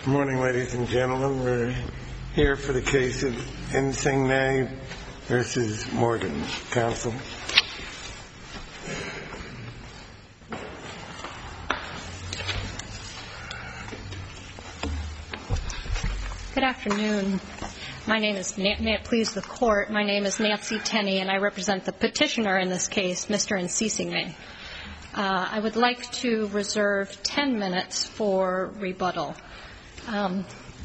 morning, ladies and gentlemen. We're here for the case of Nsingbay v. Morgan. Counsel. Good afternoon. May it please the Court, my name is Nancy Tenney, and I represent the petitioner in this case, Mr. Nsingbay. I would like to reserve 10 minutes for rebuttal. I'd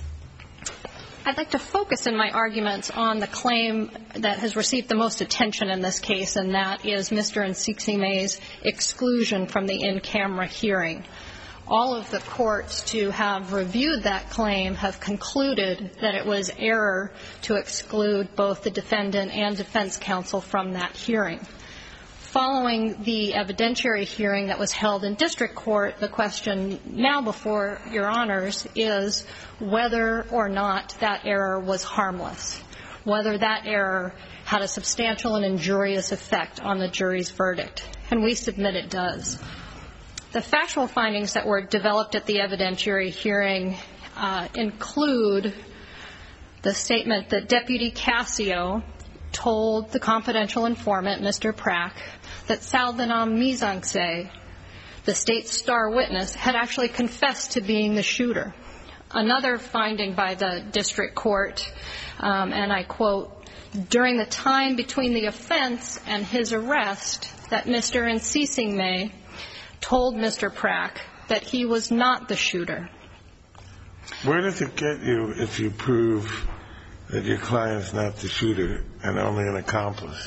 like to focus in my arguments on the claim that has received the most attention in this case, and that is Mr. Nsingbey's exclusion from the in-camera hearing. All of the courts to have reviewed that claim have concluded that it was error to exclude both the defendant and defense counsel from that hearing. Following the evidentiary hearing that was held in district court, the question now before Your Honors is whether or not that error was harmless, whether that error had a substantial and injurious effect on the jury's verdict, and we submit it does. The factual findings that were developed at the evidentiary hearing include the statement that Deputy Cascio told the confidential informant, Mr. Prak, that Saldanam Mizangse, the state's star witness, had actually confessed to being the shooter. Another finding by the district court, and I quote, during the time between the offense and his arrest, that Mr. Nsingbay told Mr. Prak that he was not the shooter. Where does it get you if you prove that your client is not the shooter and only an accomplice?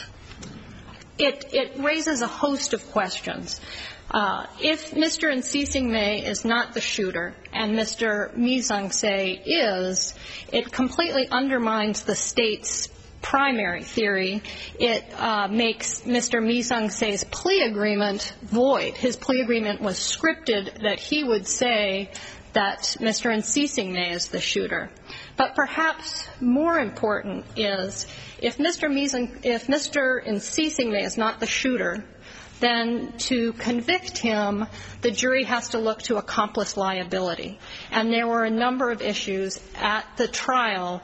It raises a host of questions. If Mr. Nsingbay is not the shooter and Mr. Mizangse is, it completely undermines the state's primary theory. It makes Mr. Mizangse's plea agreement void. His plea agreement was scripted that he would say that Mr. Nsingbay is the shooter. But perhaps more important is if Mr. Nsingbay is not the shooter, then to convict him, the jury has to look to accomplice liability. And there were a number of issues at the trial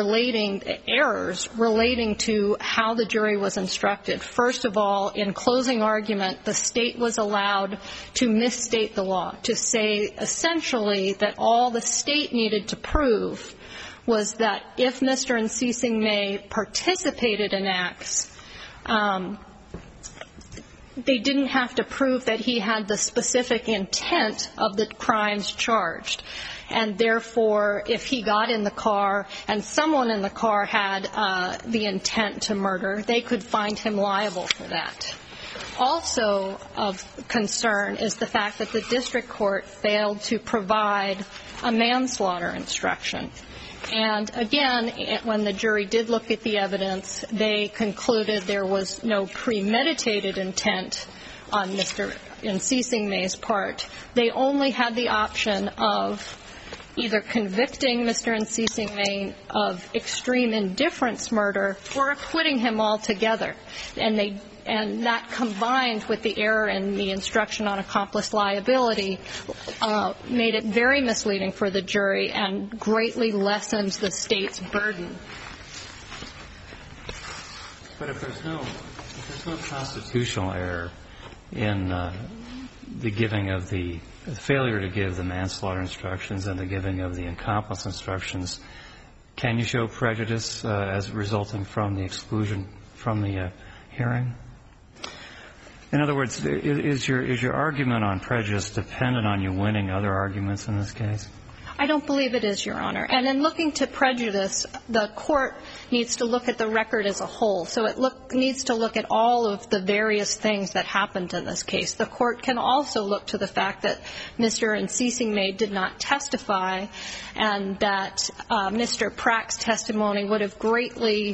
errors relating to how the jury was instructed. First of all, in closing argument, the state was allowed to misstate the law, to say essentially that all the state needed to prove was that if Mr. Nsingbay participated in acts, they didn't have to prove that he had the specific intent of the crimes charged. And therefore, if he got in the car and someone in the car had the intent to murder, they could find him liable for that. Also of concern is the fact that the district court failed to provide a manslaughter instruction. And again, when the jury did look at the evidence, they concluded there was no premeditated intent on Mr. Nsingbey's part. They only had the option of either convicting Mr. Nsingbay of extreme indifference murder or acquitting him altogether. And that combined with the error in the instruction on accomplice liability made it very misleading for the jury and greatly lessens the state's burden. But if there's no constitutional error in the giving of the failure to give the manslaughter instructions and the giving of the accomplice instructions, can you show prejudice as resulting from the exclusion from the hearing? In other words, is your argument on prejudice dependent on you winning other arguments in this case? I don't believe it is, Your Honor. And in looking to prejudice, the court needs to look at the record as a whole. So it needs to look at all of the various things that happened in this case. The court can also look to the fact that Mr. Nsingbay did not testify and that Mr. Prak's testimony would have greatly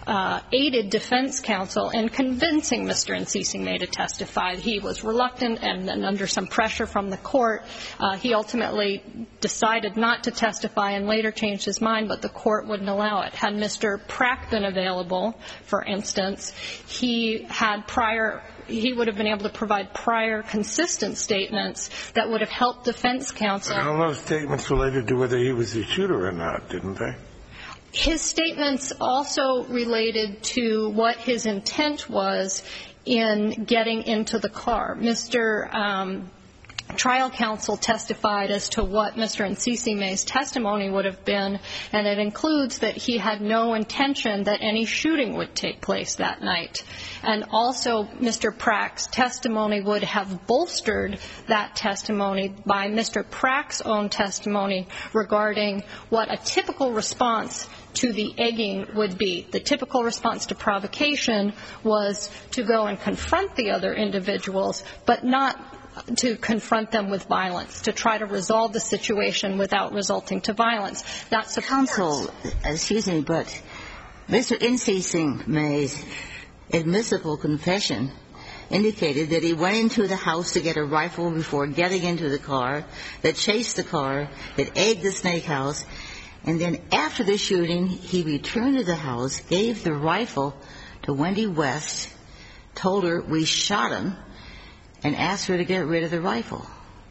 aided defense counsel in convincing Mr. Nsisingme to testify. He was reluctant, and then under some pressure from the court, he ultimately decided not to testify and later changed his mind, but the court wouldn't allow it. Had Mr. Prack been available, for instance, he would have been able to provide prior consistent statements that would have helped defense counsel. But all those statements related to whether he was the shooter or not, didn't they? His statements also related to what his intent was in getting into the car. Mr. Trial counsel testified as to what Mr. Nsisingme's testimony would have been, and it includes that he had no intention that any shooting would take place that night. And also, Mr. Prack's testimony would have bolstered that testimony by Mr. Prack's own testimony regarding what a typical response to the egging would be. The typical response to provocation was to go and confront the other individuals, but not to confront them with violence, to try to resolve the situation without resulting to violence. That supports. Counsel, excuse me, but Mr. Nsisingme's admissible confession indicated that he went into the house to get a rifle before getting into the car, that chased the car, that egged the snake house, and then after the shooting, he returned to the house, gave the rifle to Wendy West, told her we shot him, and asked her to get rid of the rifle.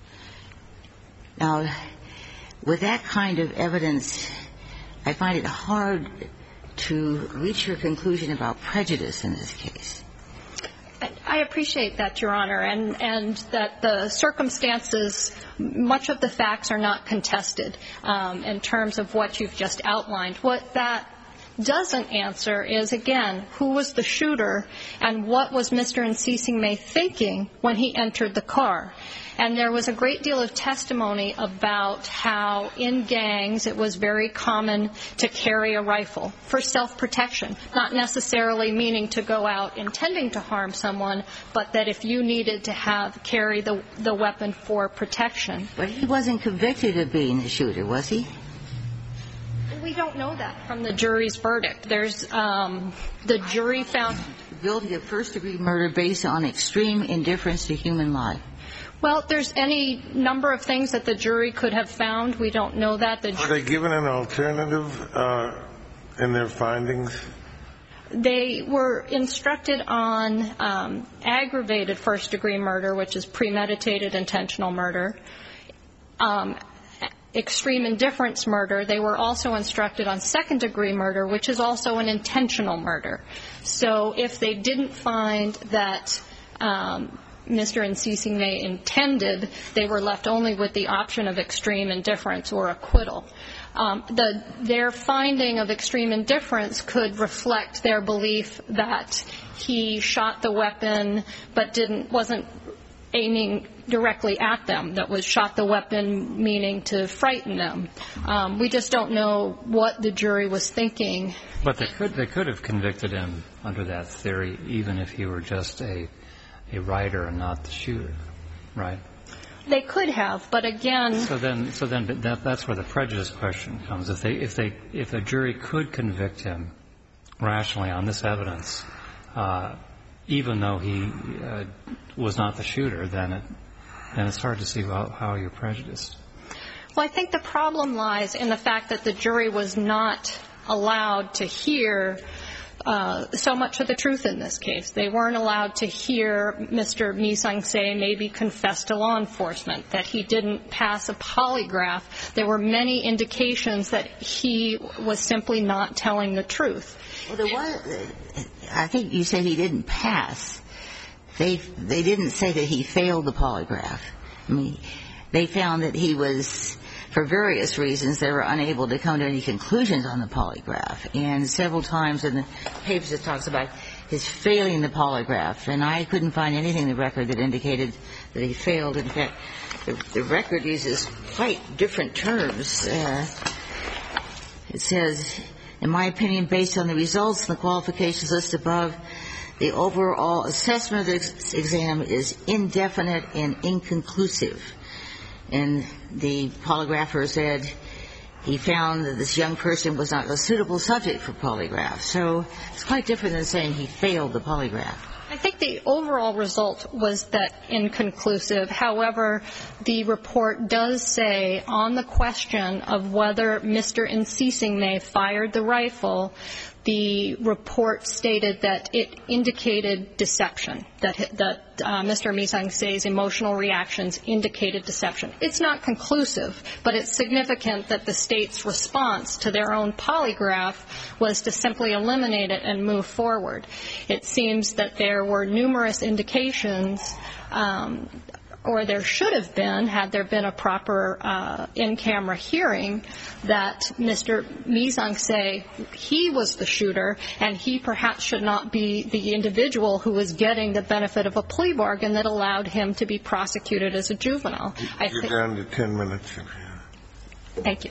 Now, with that kind of evidence, I find it hard to reach your conclusion about prejudice in this case. I appreciate that, Your Honor, and that the circumstances, much of the facts are not contested in terms of what you've just outlined. What that doesn't answer is, again, who was the shooter and what was Mr. Nsisingme thinking when he entered the car. And there was a great deal of testimony about how in gangs it was very common to carry a rifle for self-protection, not necessarily meaning to go out intending to harm someone, but that if you needed to carry the weapon for protection. But he wasn't convicted of being the shooter, was he? We don't know that from the jury's verdict. There's the jury found guilty of first-degree murder based on extreme indifference to human life. Well, there's any number of things that the jury could have found. We don't know that. Were they given an alternative in their findings? They were instructed on aggravated first-degree murder, which is premeditated intentional murder, extreme indifference murder. They were also instructed on second-degree murder, which is also an intentional murder. So if they didn't find that Mr. Nsisingme intended, they were left only with the option of extreme indifference or acquittal. Their finding of extreme indifference could reflect their belief that he shot the weapon but wasn't aiming directly at them, that was shot the weapon meaning to frighten them. We just don't know what the jury was thinking. But they could have convicted him under that theory, even if he were just a writer and not the shooter, right? They could have, but again. So then that's where the prejudice question comes. If a jury could convict him rationally on this evidence, even though he was not the shooter, then it's hard to see how you're prejudiced. Well, I think the problem lies in the fact that the jury was not allowed to hear so much of the truth in this case. They weren't allowed to hear Mr. Nsisingme maybe confess to law enforcement, that he didn't pass a polygraph. There were many indications that he was simply not telling the truth. Well, there was. I think you said he didn't pass. They didn't say that he failed the polygraph. I mean, they found that he was, for various reasons, they were unable to come to any conclusions on the polygraph. And several times in the papers it talks about his failing the polygraph. And I couldn't find anything in the record that indicated that he failed. In fact, the record uses quite different terms. It says, in my opinion, based on the results and the qualifications listed above, the overall assessment of the exam is indefinite and inconclusive. And the polygrapher said he found that this young person was not a suitable subject for polygraph. So it's quite different than saying he failed the polygraph. I think the overall result was that inconclusive. However, the report does say on the question of whether Mr. Nsisingme fired the rifle, the report stated that it indicated deception, that Mr. Misangse's emotional reactions indicated deception. It's not conclusive, but it's significant that the state's response to their own polygraph was to simply eliminate it and move forward. It seems that there were numerous indications, or there should have been, had there been a proper in-camera hearing, that Mr. Misangse, he was the shooter, and he perhaps should not be the individual who was getting the benefit of a plea bargain that allowed him to be prosecuted as a juvenile. You're down to 10 minutes. Thank you.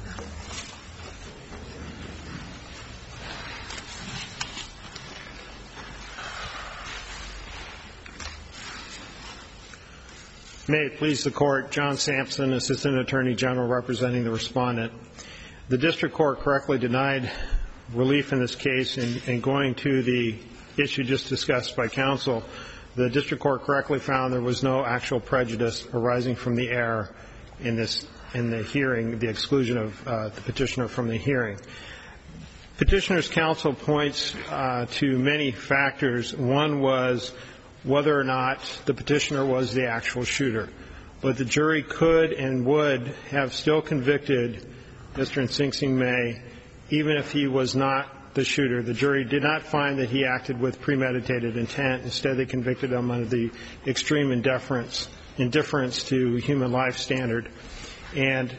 May it please the Court, John Sampson, Assistant Attorney General representing the respondent. The district court correctly denied relief in this case, and going to the issue just discussed by counsel, the district court correctly found there was no actual prejudice arising from the error in the hearing, the exclusion of the petitioner from the hearing. Petitioner's counsel points to many factors. One was whether or not the petitioner was the actual shooter. But the jury could and would have still convicted Mr. Nsisingme even if he was not the shooter. The jury did not find that he acted with premeditated intent. Instead, they convicted him under the extreme indifference to human life standard. And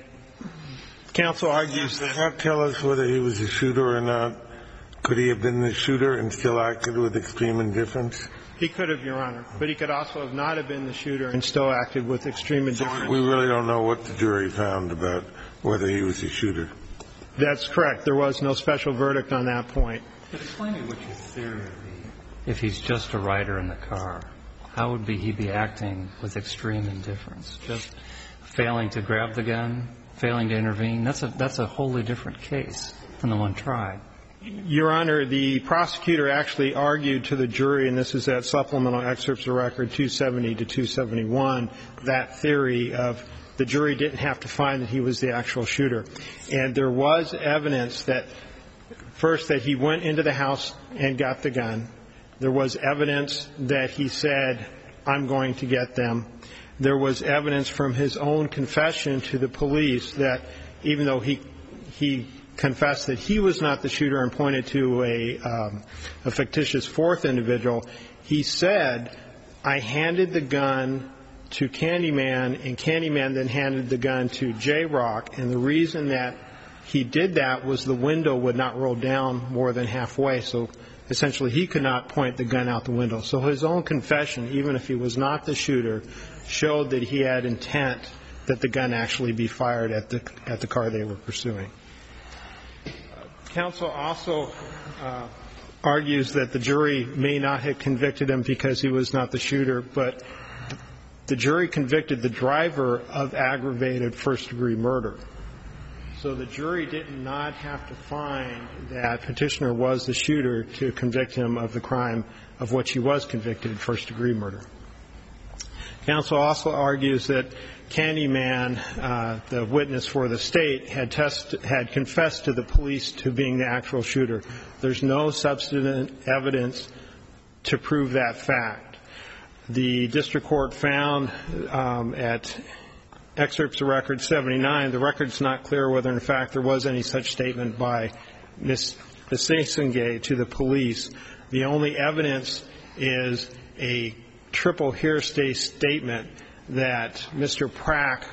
counsel argues that... Can't tell us whether he was a shooter or not. Could he have been the shooter and still acted with extreme indifference? He could have, Your Honor, but he could also have not have been the shooter and still acted with extreme indifference. We really don't know what the jury found about whether he was a shooter. That's correct. There was no special verdict on that point. But explain to me what your theory would be if he's just a rider in the car. How would he be acting with extreme indifference? Just failing to grab the gun, failing to intervene? That's a wholly different case than the one tried. Your Honor, the prosecutor actually argued to the jury, and this is at supplemental excerpts of record 270 to 271, that theory of the jury didn't have to find that he was the actual shooter. And there was evidence that, first, that he went into the house and got the gun. There was evidence that he said, I'm going to get them. There was evidence from his own confession to the police that even though he confessed that he was not the shooter and pointed to a fictitious fourth individual, he said, I handed the gun to Candyman, and Candyman then handed the gun to J-Rock, and the reason that he did that was the window would not roll down more than halfway, so essentially he could not point the gun out the window. So his own confession, even if he was not the shooter, showed that he had intent that the gun actually be fired at the car they were pursuing. Counsel also argues that the jury may not have convicted him because he was not the shooter, but the jury convicted the driver of aggravated first-degree murder. So the jury did not have to find that petitioner was the shooter to convict him of the crime of which he was convicted, first-degree murder. Counsel also argues that Candyman, the witness for the state, had confessed to the police to being the actual shooter. There's no substantive evidence to prove that fact. The district court found at excerpts of record 79, the record's not clear whether in fact there was any such statement by Ms. Nsisingme to the police. The only evidence is a triple hearsay statement that Mr. Prack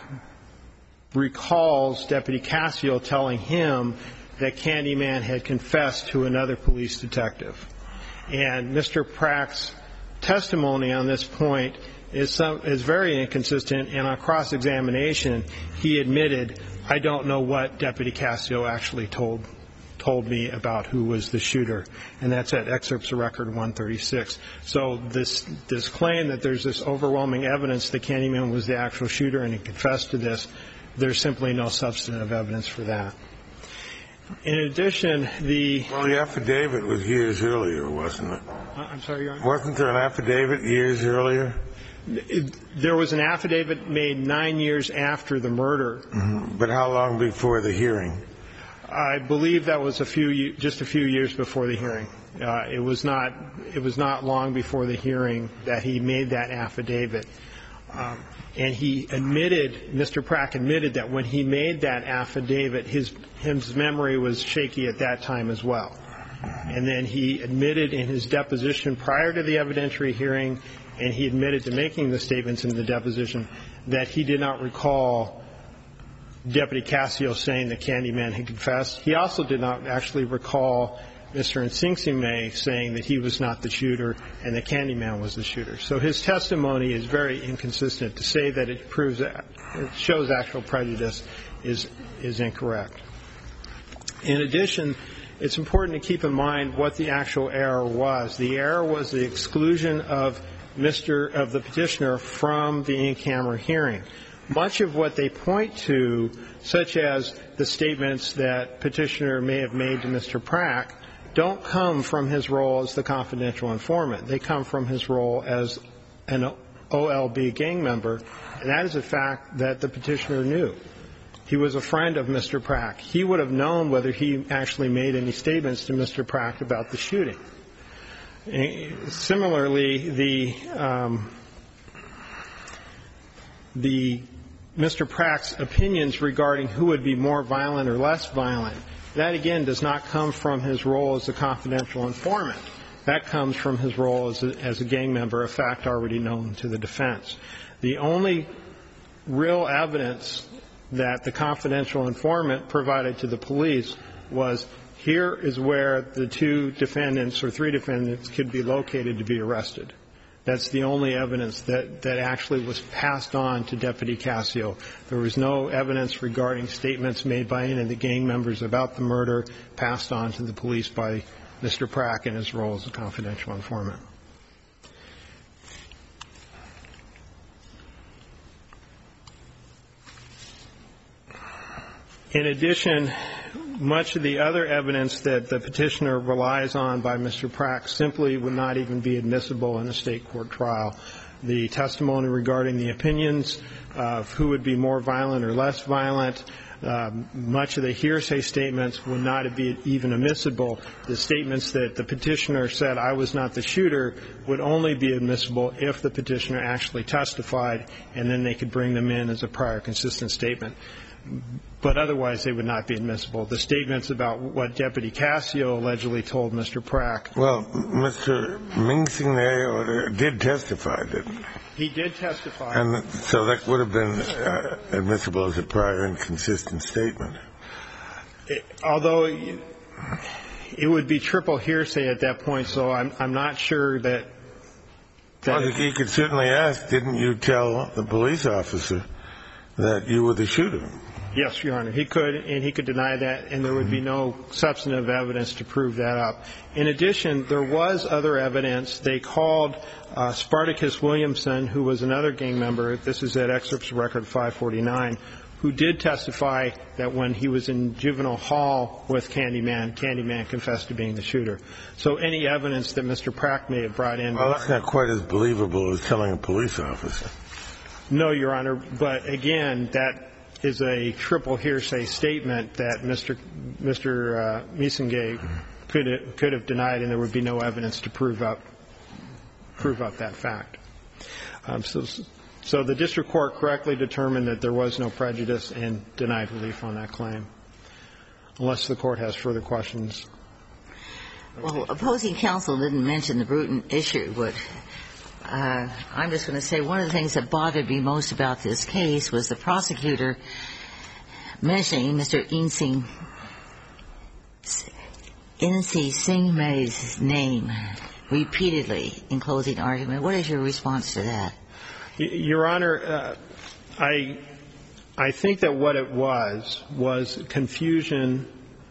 recalls Deputy Cassio telling him that Candyman had confessed to another police detective. And Mr. Prack's testimony on this point is very inconsistent, and on cross-examination he admitted, I don't know what Deputy Cassio actually told me about who was the shooter, and that's at excerpts of record 136. So this claim that there's this overwhelming evidence that Candyman was the actual shooter and he confessed to this there's simply no substantive evidence for that. In addition, the affidavit was years earlier, wasn't it? I'm sorry, Your Honor? Wasn't there an affidavit years earlier? There was an affidavit made 9 years after the murder. Mm-hmm. But how long before the hearing? I believe that was just a few years before the hearing. It was not long before the hearing that he made that affidavit. And he admitted, Mr. Prack admitted that when he made that affidavit, his memory was shaky at that time as well. And then he admitted in his deposition prior to the evidentiary hearing, and he admitted to making the statements in the deposition, that he did not recall Deputy Casio saying that Candyman had confessed. He also did not actually recall Mr. Nsingsi-May saying that he was not the shooter and that Candyman was the shooter. So his testimony is very inconsistent. To say that it shows actual prejudice is incorrect. In addition, it's important to keep in mind what the actual error was. The error was the exclusion of the petitioner from the in-camera hearing. Much of what they point to, such as the statements that petitioner may have made to Mr. Prack, don't come from his role as the confidential informant. They come from his role as an OLB gang member, and that is a fact that the petitioner knew. He was a friend of Mr. Prack. He would have known whether he actually made any statements to Mr. Prack about the shooting. Similarly, Mr. Prack's opinions regarding who would be more violent or less violent, that again does not come from his role as a confidential informant. That comes from his role as a gang member, a fact already known to the defense. The only real evidence that the confidential informant provided to the police was, here is where the 2 defendants or 3 defendants could be located to be arrested. That's the only evidence that actually was passed on to Deputy Casio. There was no evidence regarding statements made by any of the gang members about the murder passed on to the police by Mr. Prack in his role as a confidential informant. In addition, much of the other evidence that the petitioner relies on by Mr. Prack simply would not even be admissible in a state court trial. The testimony regarding the opinions of who would be more violent or less violent, much of the hearsay statements would not be even admissible. The statements that the petitioner said, I was not the shooter, would only be admissible if the petitioner actually testified, and then they could bring them in as a prior consistent statement. But otherwise, they would not be admissible. The statements about what Deputy Casio allegedly told Mr. Prack. Well, Mr. Nsingsi-May did testify, didn't he? He did testify. And so that would have been admissible as a prior and consistent statement. Although it would be triple hearsay at that point, so I'm not sure that. Well, he could certainly ask, didn't you tell the police officer that you were the shooter? Yes, Your Honor. He could, and he could deny that, and there would be no substantive evidence to prove that up. In addition, there was other evidence. They called Spartacus Williamson, who was another gang member. This is at excerpts of record 549, who did testify that when he was in juvenile hall with Candyman, Candyman confessed to being the shooter. So any evidence that Mr. Prack may have brought in. Well, that's not quite as believable as telling a police officer. No, Your Honor. But again, that is a triple hearsay statement that Mr. Nsingsi-May could have denied, and there would be no evidence to prove up that fact. So the district court correctly determined that there was no prejudice and denied relief on that claim. Unless the court has further questions. Well, opposing counsel didn't mention the Bruton issue, but I'm just going to say one of the things that bothered me most about this case was the prosecutor mentioning Mr. Nsingsi-May's name repeatedly in closing argument. What is your response to that? Your Honor, I think that what it was confusion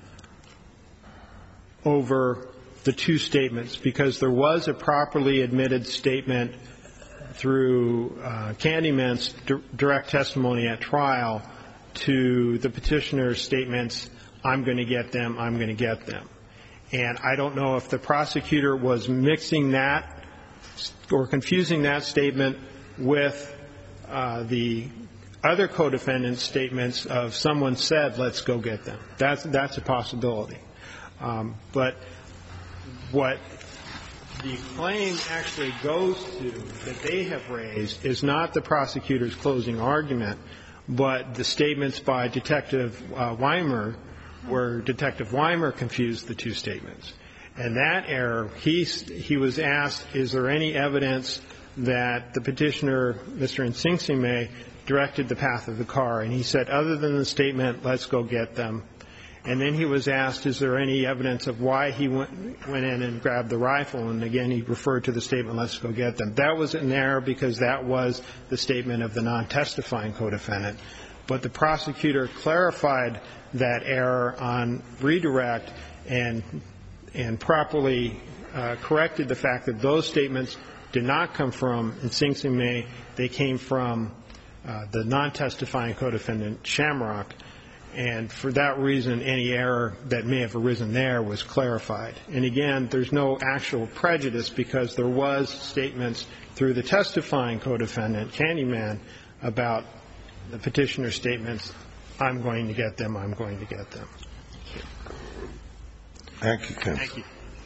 over the 2 statements, because there was a properly admitted statement through Candyman's direct testimony at trial to the petitioner's statements, I'm going to get them, I'm going to get them. And I don't know if the prosecutor was mixing that or confusing that statement with the other co-defendant's statements of someone said, let's go get them. That's a possibility. But what the claim actually goes to that they have raised is not the prosecutor's closing argument, but the statements by Detective Weimer, where Detective Weimer confused the two statements. And that error, he was asked, is there any evidence that the petitioner, Mr. Nsingime, directed the path of the car? And he said, other than the statement, let's go get them. And then he was asked, is there any evidence of why he went in and grabbed the rifle? And again, he referred to the statement, let's go get them. That was an error because that was the statement of the non-testifying co-defendant. But the prosecutor clarified that error on redirect and properly corrected the fact that those statements did not come from Nsingime. They came from the non-testifying co-defendant, Shamrock. And for that reason, any error that may have arisen there was clarified. And again, there's no actual prejudice because there was statements through the testifying co-defendant, Candyman, about the petitioner's statements, I'm going to get them, I'm going to get them. Thank you, counsel. Thank you.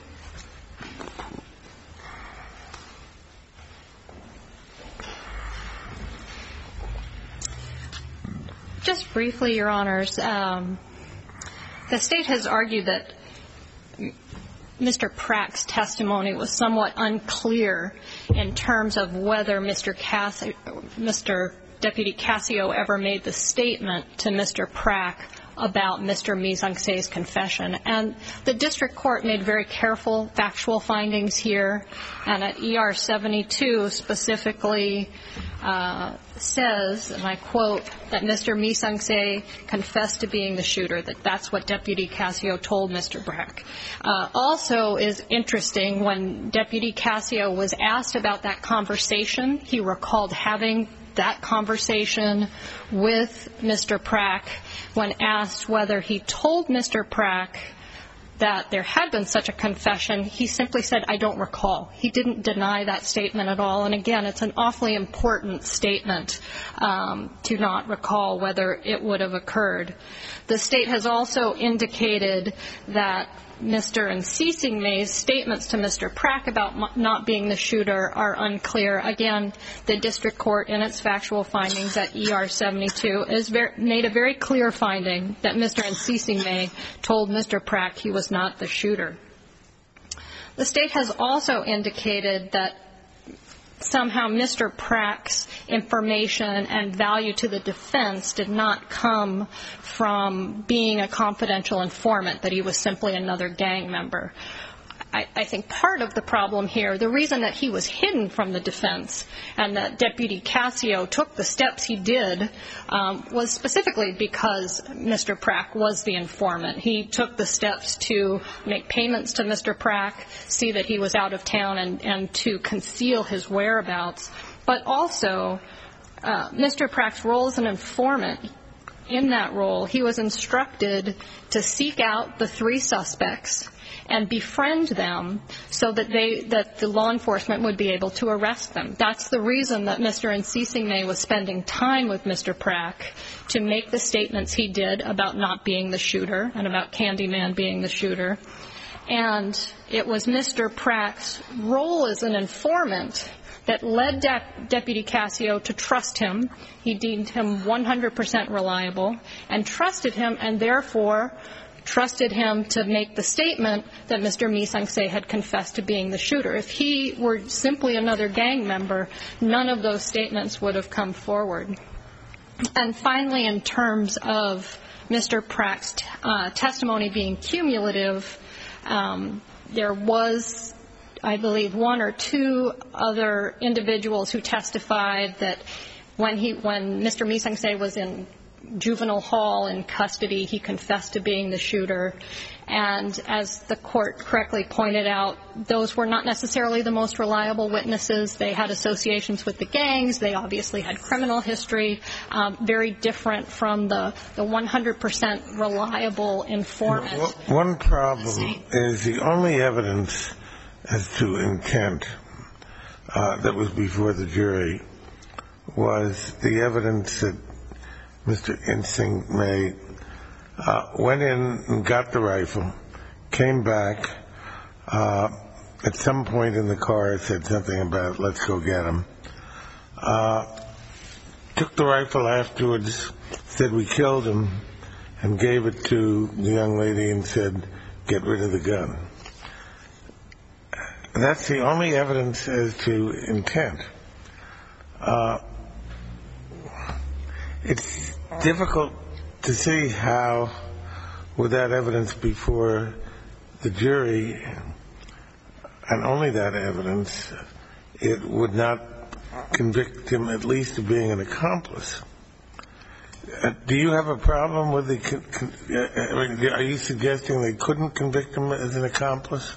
Just briefly, Your Honors, the State has argued that Mr. Prack's testimony was somewhat unclear in terms of whether Mr. Deputy Casio ever made the statement to Mr. Prack about Mr. Nsingse's confession. And the district court made very careful factual findings here, and at ER 72 specifically says, and I quote, that Mr. Nsingse confessed to being the shooter, that that's what Deputy Casio told Mr. Prack. Also is interesting, when Deputy Casio was asked about that conversation, he recalled having that conversation with Mr. Prack when asked whether he told Mr. Prack that there had been such a confession. He simply said, I don't recall. He didn't deny that statement at all. And again, it's an awfully important statement to not recall whether it would have occurred. The State has also indicated that Mr. Nsingse's statements to Mr. Prack about not being the shooter are unclear. Again, the district court in its factual findings at ER 72 made a very clear finding that Mr. Nsingse told Mr. Prack he was not the shooter. The State has also indicated that somehow Mr. Prack's information and value to the defense did not come from being a confidential informant, that he was simply another gang member. I think part of the problem here, the reason that he was hidden from the defense and that Deputy Casio took the steps he did was specifically because Mr. Prack was the informant. He took the steps to make payments to Mr. Prack, see that he was out of town, and to conceal his whereabouts. But also, Mr. Prack's role as an informant, in that role, he was instructed to seek out the three suspects and befriend them so that the law enforcement would be able to arrest them. That's the reason that Mr. Nsingse was spending time with Mr. Prack to make the statements he did about not being the shooter and about Candyman being the shooter. And it was Mr. Prack's role as an informant that led Deputy Casio to trust him. He deemed him 100% reliable and trusted him, and therefore trusted him to make the statement that Mr. Nsingse had confessed to being the shooter. If he were simply another gang member, none of those statements would have come forward. And finally, in terms of Mr. Prack's testimony being cumulative, there was, I believe, one or two other individuals who testified that when Mr. Nsingse was in juvenile hall in custody. He confessed to being the shooter. And as the court correctly pointed out, those were not necessarily the most reliable witnesses. They had associations with the gangs. They obviously had criminal history, very different from the 100% reliable informant. One problem is the only evidence as to intent that was before the jury was the evidence that Mr. Insing May went in and got the rifle, came back, at some point in the car said something about let's go get him, took the rifle afterwards, said we killed him, and gave it to the young lady and said get rid of the gun. That's the only evidence as to intent. It's difficult to see how, with that evidence before the jury, and only that evidence, it would not convict him at least of being an accomplice. Do you have a problem with are you suggesting they couldn't convict him as an accomplice?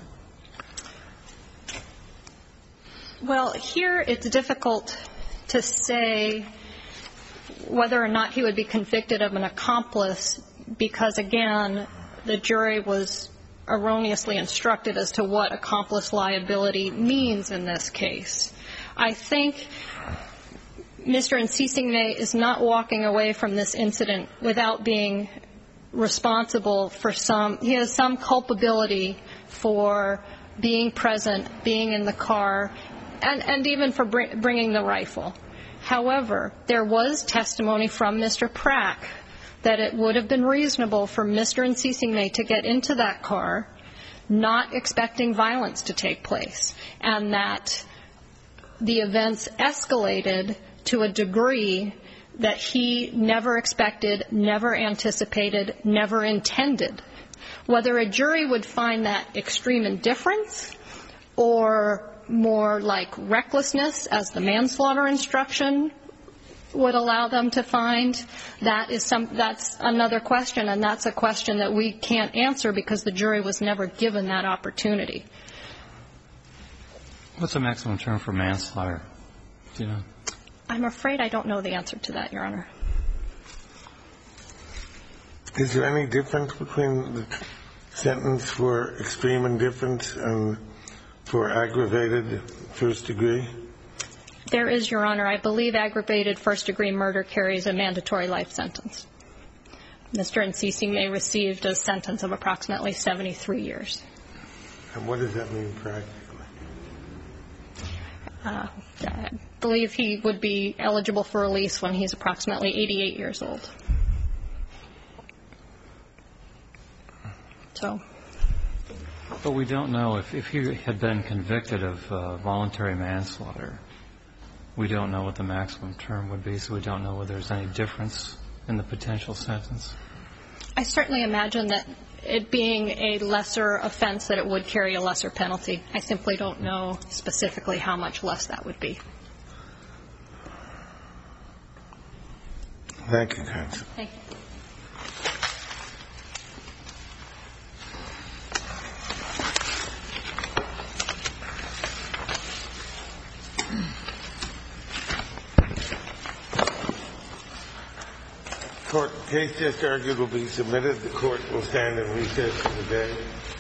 Well, here it's difficult to say whether or not he would be convicted of an accomplice because, again, the jury was erroneously instructed as to what accomplice liability means in this case. I think Mr. Insing May is not walking away from this incident without being responsible for he has some culpability for being present, being in the car, and even for bringing the rifle. However, there was testimony from Mr. Prack that it would have been reasonable for Mr. Insing May to get into that car not expecting violence to take place, and that the events escalated to a degree that he never expected, never anticipated, never intended. Whether a jury would find that extreme indifference or more like recklessness, as the manslaughter instruction would allow them to find, that's another question, and that's a question that we can't answer because the jury was never given that opportunity. What's the maximum term for manslaughter? Do you know? I'm afraid I don't know the answer to that, Your Honor. Is there any difference between the sentence for extreme indifference and for aggravated first degree? There is, Your Honor. I believe aggravated first-degree murder carries a mandatory life sentence. Mr. Insing May received a sentence of approximately 73 years. And what does that mean practically? I believe he would be eligible for release when he's approximately 88 years old. But we don't know if he had been convicted of voluntary manslaughter. We don't know what the maximum term would be, so we don't know whether there's any difference in the potential sentence. I certainly imagine that it being a lesser offense, that it would carry a lesser penalty. I simply don't know specifically how much less that would be. Thank you, counsel. Thank you. Court case just argued will be submitted. The court will stand in recess for the day.